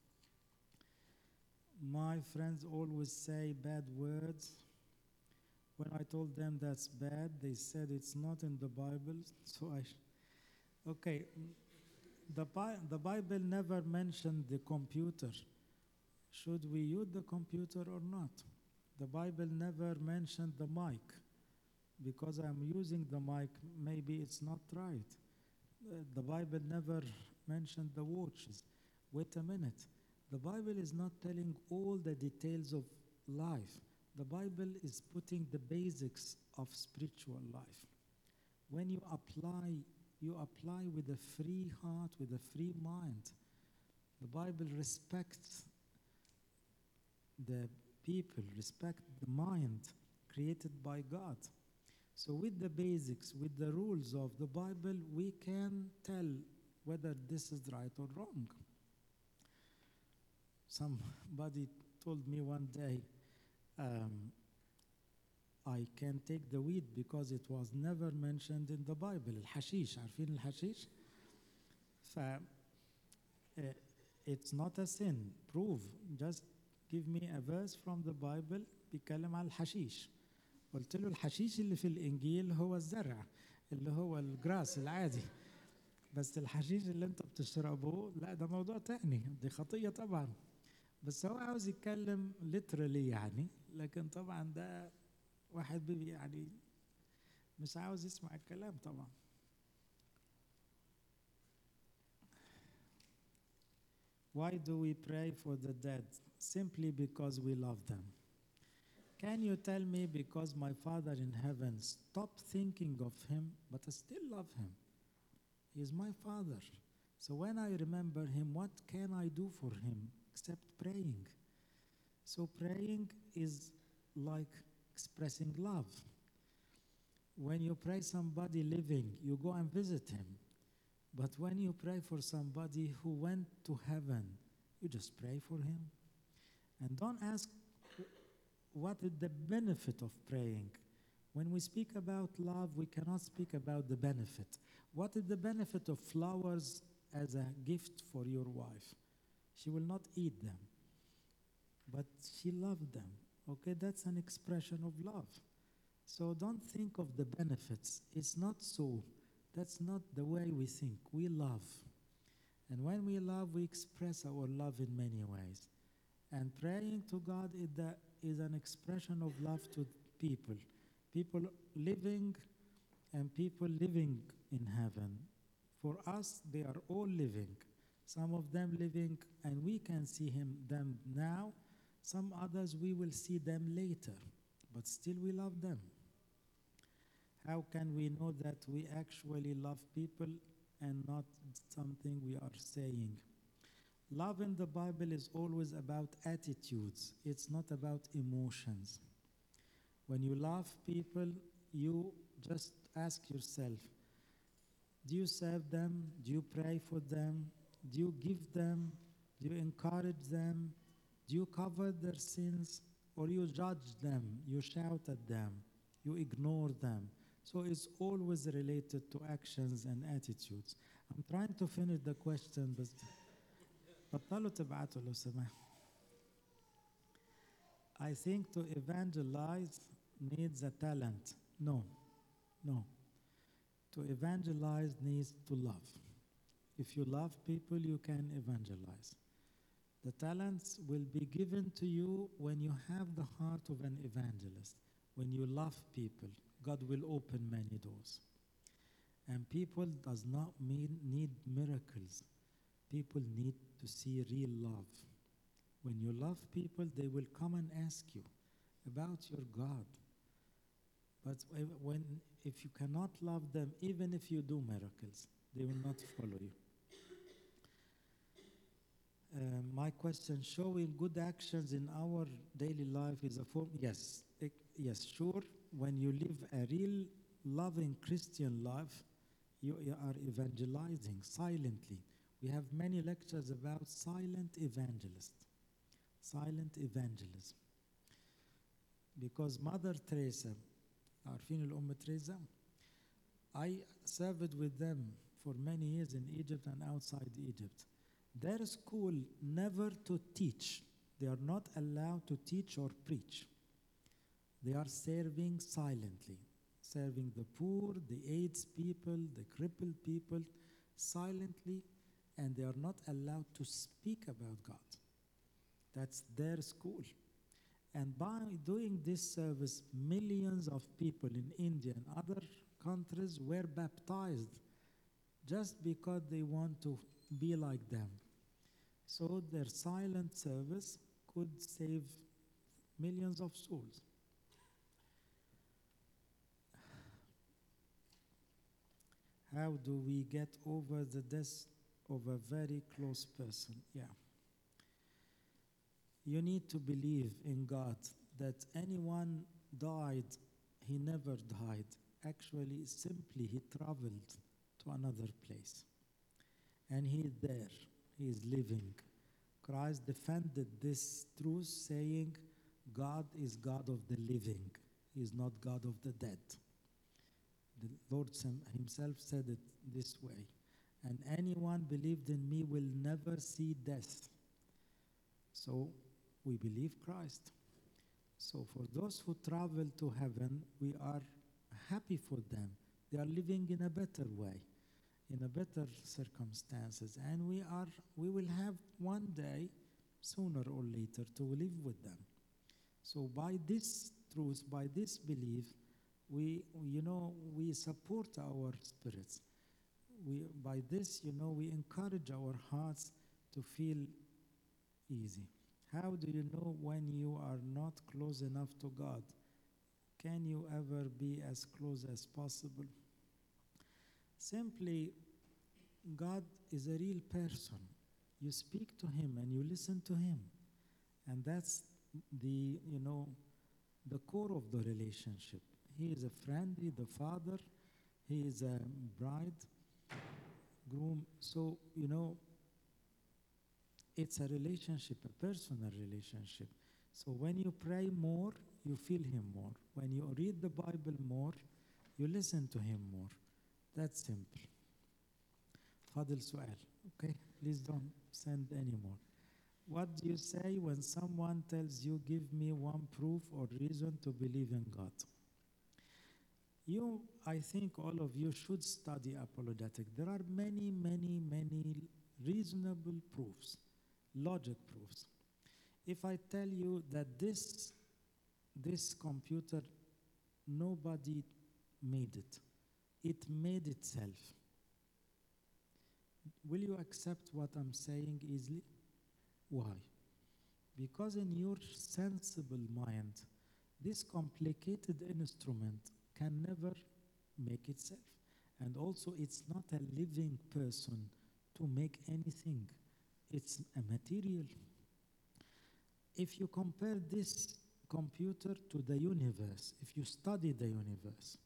My friends always say bad words. When I told them that's bad, they said it's not in the Bible. So okay, the Bible never mentioned the computer. Should we use the computer or not? The Bible never mentioned the mic. Because I'm using the mic, maybe it's not right. The Bible never mentioned the watches. Wait a minute. The Bible is not telling all the details of life. The Bible is putting the basics of spiritual life. When you apply with a free heart, with a free mind. The Bible respects the people, respect the mind created by God. So with the basics, with the rules of the Bible, we can tell whether this is right or wrong. Somebody told me one day, I can take the weed because it was never mentioned in the Bible. الحشيش, عارفين الحشيش? It's not a sin. Prove. Just give me a verse from the Bible بيتكلم عن الحشيش. قلت له الحشيش اللي في الإنجيل هو الزرع اللي هو الجراس العادي. بس الحشيش اللي انت بتشربه لا، ده موضوع تاني، دي خطية طبعا. بس هو عاوز يتكلم literally يعني، لكن طبعا ده واحد يعني مش عاوز يسمع الكلام طبعا. Why do we pray for the dead? Simply because we love them. Can you tell me, because my Father in heaven, stop thinking of him, but I still love him? He is my Father. So when I remember him, what can I do for him except praying? So praying is like expressing love. When you pray somebody living, you go and visit him. But when you pray for somebody who went to heaven, you just pray for him. And don't ask what is the benefit of praying. When we speak about love, we cannot speak about the benefit. What is the benefit of flowers as a gift for your wife? She will not eat them, but she loved them. Okay, that's an expression of love. So don't think of the benefits. It's not so. That's not the way we think. We love. And when we love, we express our love in many ways. And praying to God is an expression of love to people. People living and people living in heaven. For us, they are all living. Some of them living, and we can see them now. Some others, we will see them later. But still, we love them. How can we know that we actually love people and not something we are saying? Love in the Bible is always about attitudes. It's not about emotions. When you love people, you just ask yourself, do you serve them? Do you pray for them? Do you give them? Do you encourage them? Do you cover their sins? Or you judge them? You shout at them? You ignore them? So it's always related to actions and attitudes. I'm trying to finish the question, but بطلوا تبعتوا لو سمحت. I think to evangelize needs a talent. No. To evangelize needs to love. If you love people, you can evangelize. The talents will be given to you when you have the heart of an evangelist. When you love people, God will open many doors. And people does not need miracles. People need to see real love. When you love people, they will come and ask you about your God. But if you cannot love them, even if you do miracles, they will not follow you. My question, showing good actions in our daily life is a form. Yes, sure. When you live a real loving Christian life, you are evangelizing silently. We have many lectures about silent evangelism. Because Mother Teresa, عارفين الأم تريزا? I served with them for many years in Egypt and outside Egypt. Their school never to teach. They are not allowed to teach or preach. They are serving silently, serving the poor, the AIDS people, the crippled people, silently, and they are not allowed to speak about God. That's their school. And by doing this service, millions of people in India and other countries were baptized just because they want to be like them. So their silent service could save millions of souls. How do we get over the death of a very close person? Yeah. You need to believe in God that anyone died, he never died. Actually, simply he traveled to another place. And he is there. He is living. Christ defended this truth, saying, God is God of the living. He is not God of the dead. The Lord himself said it this way. And anyone believed in me will never see death. So we believe Christ. So for those who travel to heaven, we are happy for them. They are living in a better way. in a better circumstances, and we will have one day, sooner or later, to live with them. So by this truth, by this belief, we support our spirits. By this, we encourage our hearts to feel easy. How do you know when you are not close enough to God? Can you ever be as close as possible? Simply, God is a real person. You speak to him and you listen to him. And that's the core of the relationship. He is a friend, he is the father, he is a bride, groom. So, it's a relationship, a personal relationship. So when you pray more, you feel him more. When you read the Bible more, you listen to him more. That's simple. Fadil Su'al. Okay, please don't send any more. What do you say when someone tells you, give me one proof or reason to believe in God? I think all of you should study apologetic. There are many, many, many reasonable proofs, logic proofs. If I tell you that this computer, nobody made it, it made itself, will you accept what I'm saying easily? Why? Because in your sensible mind, this complicated instrument can never make itself. And also, it's not a living person to make anything. It's a material. If you compare this computer to the universe, if you study the universe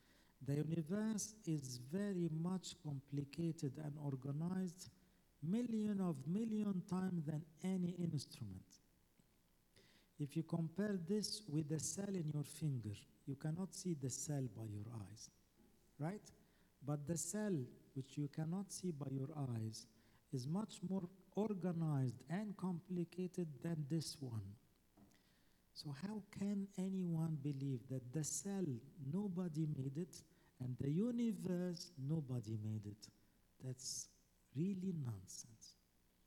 is very much complicated and organized million times than any instrument. If you compare this with the cell in your finger, you cannot see the cell by your eyes, right? But the cell, which you cannot see by your eyes, is much more organized and complicated than this one. So how can anyone believe that the cell, nobody made it, and the universe, nobody made it? That's really nonsense.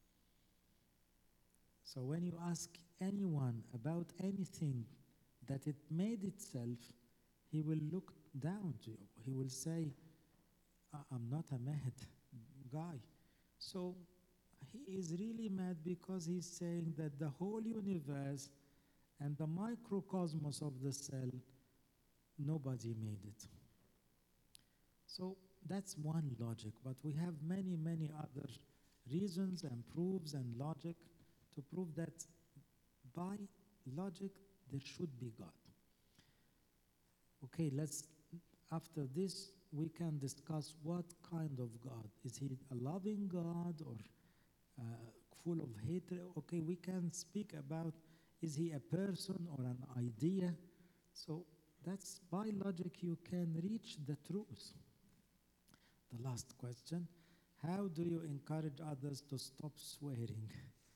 So when you ask anyone about anything that it made itself, he will look down to you. He will say, I'm not a mad guy. So he is really mad because he's saying that the whole universe and the microcosmos of the cell, nobody made it. So that's one logic, but we have many, many other reasons and proofs and logic to prove that by logic there should be God. Okay, after this, we can discuss what kind of God. Is he a loving God or full of hatred? Okay, we can speak about, is he a person or an idea? So that's by logic you can reach the truth. The last question, how do you encourage others to stop swearing?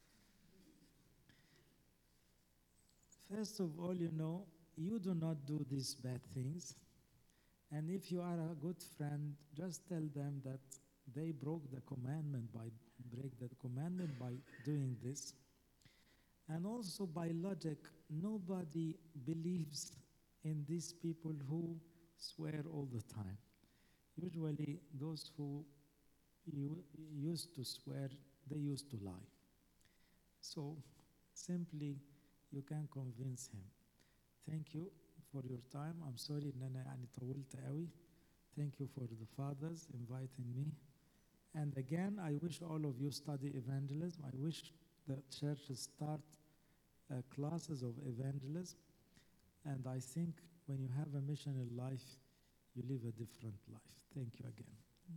First of all, you do not do these bad things. And if you are a good friend, just tell them that they break the commandment by doing this. And also by logic, nobody believes in these people who swear all the time. Usually those who used to swear, they used to lie. So simply you can convince him. Thank you for your time. I'm sorry إن أنا طولت قوي. Thank you for the fathers inviting me. And again, I wish all of you study evangelism. I wish the churches start classes of evangelism. And I think when you have a mission in life, you live a different life. Thank you again.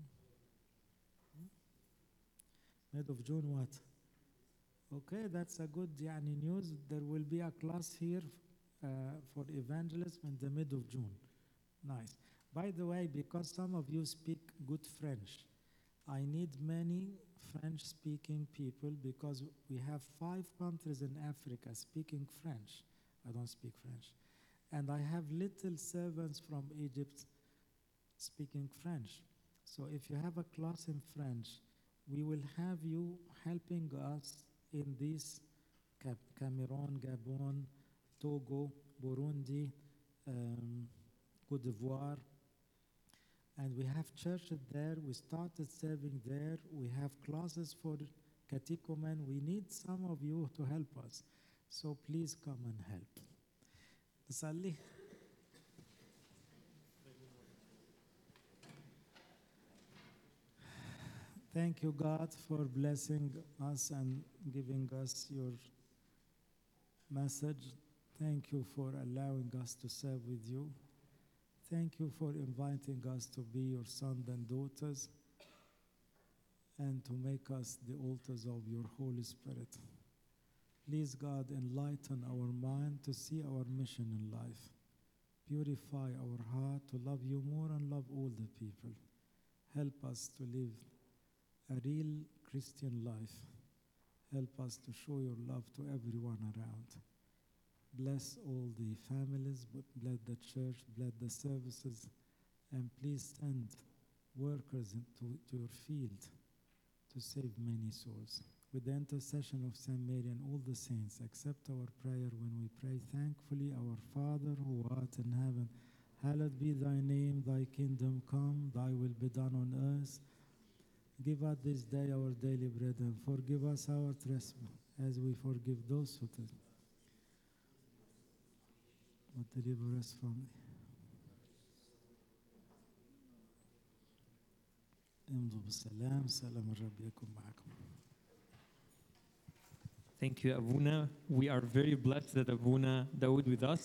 Mid of June what? Okay, that's a good news. There will be a class here for evangelism in the mid of June. Nice. By the way, because some of you speak good French, I need many French-speaking people because we have 5 countries in Africa speaking French. I don't speak French. And I have little servants from Egypt speaking French. So if you have a class in French, we will have you helping us in this Cameroon, Gabon, Togo, Burundi, Cote d'Ivoire, and we have churches there. We started serving there. We have classes for catechumen. We need some of you to help us. So please come and help. نصلي. Thank you, God, for blessing us and giving us your message. Thank you for allowing us to serve with you. Thank you for inviting us to be your sons and daughters and to make us the altars of your Holy Spirit. Please, God, enlighten our mind to see our mission in life. Purify our heart to love you more and love all the people. Help us to live a real Christian life. Help us to show your love to everyone around. Bless all the families, bless the church, bless the services, and please send workers to your field to save many souls. With the intercession of Saint Mary and all the saints, accept our prayer when we pray thankfully, Our Father who art in heaven, hallowed be thy name, thy kingdom come, thy will be done on earth. Give us this day our daily bread, and forgive us our trespasses, as we forgive those who trespass. But deliver us from امضوا بالسلام سلام الرب يكن معكم. Thank you, Abuna. We are very blessed that Abuna Dawood with us.